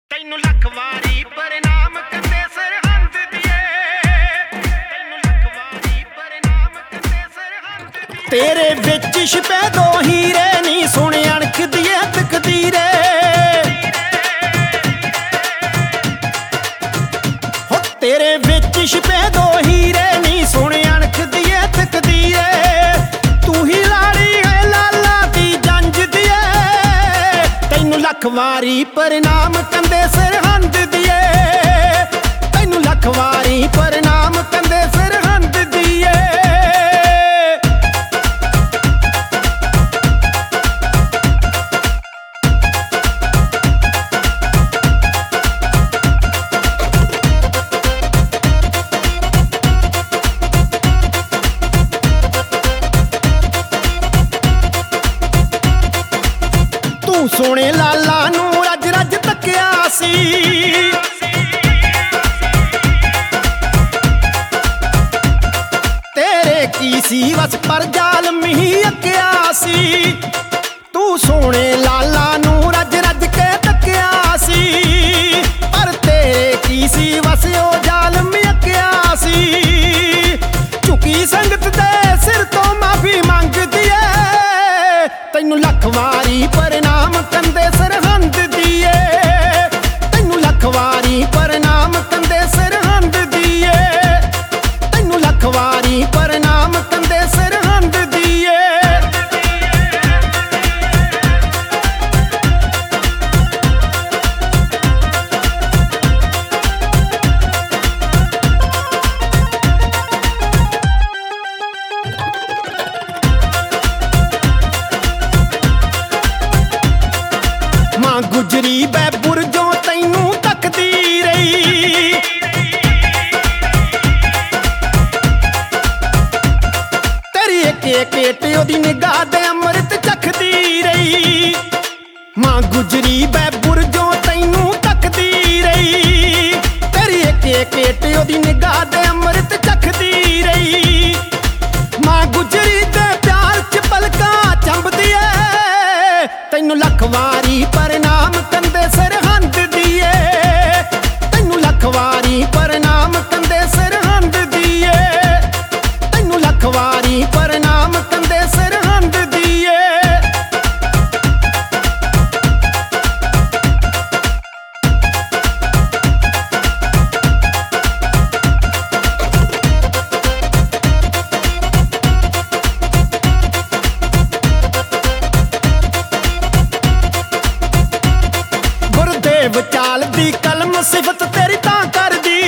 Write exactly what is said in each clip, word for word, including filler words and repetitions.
ਤੈਨੂੰ ਲੱਖ ਵਾਰੀ ਪ੍ਰਣਾਮ ਕੰਦੇ ਸਰਹੰਦ ਦੀਏ, ਤੈਨੂੰ ਲੱਖ ਵਾਰੀ ਪ੍ਰਣਾਮ ਕੰਦੇ ਸਰਹੰਦ ਦੀਏ। ਤੇਰੇ ਵਿੱਚ ਛਿਪੇ ਦੋ ਹੀਰੇ ਨੀ ਸੁਣ ਅਣਖ ਦੀਏ ਤਕਦੀਰੇ, ਹੋ ਤੇਰੇ ਵਿੱਚ ਛਿਪੇ ਦੋ ਹੀਰੇ ਨੀ ਸੁਣ ਅਣਖ ਦੀਏ ਤਕਦੀਰੇ। ਤੂੰ ਹੀ ਲਾੜੀ ਹੈ ਲਾਲਾ ਦੀ ਜੰਜ ਦੀਏ, ਤੈਨੂੰ ਲੱਖ ਵਾਰੀ ਪ੍ਰਣਾਮ ਕੰਦੇ ਸਰਹੰਦ ਦੀਏ, ਤੈਨੂੰ ਲੱਖ ਵਾਰੀ ਪ੍ਰਣਾਮ ਕੰਦੇ ਸਰਹੰਦ ਦੀਏ। ਤੂੰ ਸੋਹਣੇ ਲਾਲਾ ਨੂੰ ਰੱਜ ਰੱਜ ਤੱਕਿਆ ਸੀ, ਤੇਰੇ ਕੀ ਸੀ ਬਸ ਪਰ ਜ਼ਾਲਮ ਹੀ ਅੱਕਿਆ ਸੀ। ਤੂੰ ਸੋਹਣੇ ਲਾਲਾ ਨੂੰ ਰੱਜ ਰੱਜ ਕੇ ਤੱਕਿਆ ਸੀ, ਪਰ ਤੇਰੇ ਕੀ ਸੀ ਬਸ ਉਹ ਜ਼ਾਲਮ ਅੱਕਿਆ ਸੀ। ਝੁਕੀ ਸੰਗਤ ਦੇ ਸਿਰ ਤੋਂ ਮਾਫੀ ਮੰਗਦੀ ਏ, ਤੈਨੂੰ ਲੱਖ ਵਾਰੀ ਪ੍ਰਣਾਮ ਕੰਦੇ ਸਰਹੰਦ ਦੀਏ, ਤੈਨੂੰ ਲੱਖ ਵਾਰੀ ਪ੍ਰਣਾਮ ਕੰਦੇ ਸਰਹੰਦ ਦੀਏ, ਤੈਨੂੰ ਲੱਖ ਵਾਰੀ ਪ੍ਰਣਾਮ ਕੰਦੇ ਸਰਹੰਦ ਦੀਏ। ਮਾਂ ਗੁਜਰੀ ਬੈ ਬੁਰਜੋਂ ਤੈਨੂੰ ਤੱਕਦੀ ਰਹੀ, ਤੇਰੀ ਇੱਕ ਇੱਕ ਏਟ ਉਹਦੀ ਨਿਗਾਹ ਦੇ ਅੰਮ੍ਰਿਤ ਚਖਦੀ ਰਹੀ। ਮਾਂ ਗੁਜਰੀ ਬੈ ਬੁਰਜੋਂ ਤੈਨੂੰ ਤੱਕਦੀ ਰਹੀ, ਤੇਰੀ ਇੱਕ ਇੱਕ ਏਟ ਉਹਦੀ ਨਿਗਾਹ ਦੇ ਅੰਮ੍ਰਿਤ ਚਖਦੀ ਰਹੀ। ਮਾਂ ਗੁਜਰੀ ਦੇ ਪਿਆਰ ਚ ਪਲਕਾਂ ਚੰਬਦੀ ਏ, ਤੈਨੂੰ ਲੱਖ ਵਾਰੀ ਪ੍ਰਣਾਮ ਕੰਦੇ ਸਰਹੰਦ ਦੀਏ, ਤੈਨੂੰ ਲੱਖ ਵਾਰੀ ਪ੍ਰਣਾਮ ਕੰਦੇ ਸਰਹੰਦ ਦੀਏ, ਤੈਨੂੰ ਲੱਖ ਵਾਰੀ ਪ੍ਰਣਾਮ ਕੰਦੇ ਸਰਹੰਦ ਦੀਏ। ਗੁਰਦੇਵ ਚਾਲ ਦੀ ਕਲਮ ਸਿਫਤ ਤੇਰੀ ਤਾਂ ਕਰਦੀ,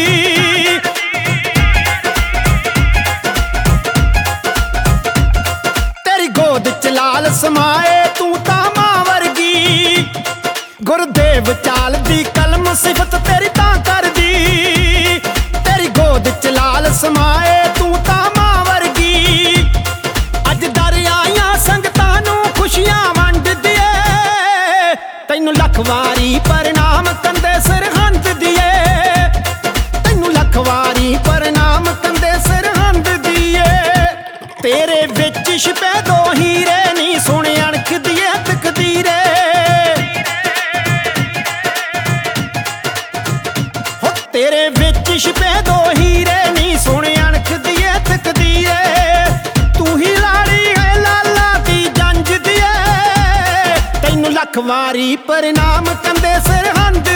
ਤੇਰੀ ਗੋਦ ਚ ਲਾਲ ਸਮਾਏ ਤੂੰ ਤਾਂ ਮਾਂ ਵਰਗੀ। ਗੁਰਦੇਵ ਚਾਲ ਦੀ ਕਲਮ ਸਿਫਤ ਤੇਰੀ ਤਾਂ ਕਰਦੀ, ਤੇਰੀ ਗੋਦ ਚ ਲਾਲ ਸਮਾਏ ਤੂੰ ਤਾਂ ਮਾਂ ਵਰਗੀ। ਅੱਜ ਦਰ ਆਈਆਂ ਸੰਗਤਾਂ ਨੂੰ ਖੁਸ਼ੀਆਂ ਵੰਡਦੀ ਏ, ਤੈਨੂੰ ਲੱਖ ਵਾਰੀ ਪ੍ਰਣਾਮ ਕੰਦੇ ਸਰਹੰਦ ਦੀਏ, ਤੈਨੂੰ ਲੱਖ ਵਾਰੀ ਪ੍ਰਣਾਮ ਕੰਦੇ ਸਰਹੰਦ ਦੀਏ। ਤੇਰੇ ਵਿੱਚ ਛਿਪੇ ਦੋ ਹੀਰੇ ਨੀ ਸੁਣ ਅਣਖ ਦੀਏ ਤਕਦੀਰੇ, ਹੋ ਤੇਰੇ ਵਿੱਚ ਛਿਪੇ ਦੋ ਹੀਰੇ ਨੀ ਸੁਣ ਅਣਖ ਦੀਏ ਤਕਦੀਰੇ। ਤੂੰ ਹੀ ਲਾੜੀ ਹੈ ਲਾਲਾ ਦੀ ਜੰਜ ਦੀਏ, ਤੈਨੂੰ ਲੱਖ ਵਾਰੀ ਪ੍ਰਣਾਮ ਕੰਦੇ ਸਰਹੰਦ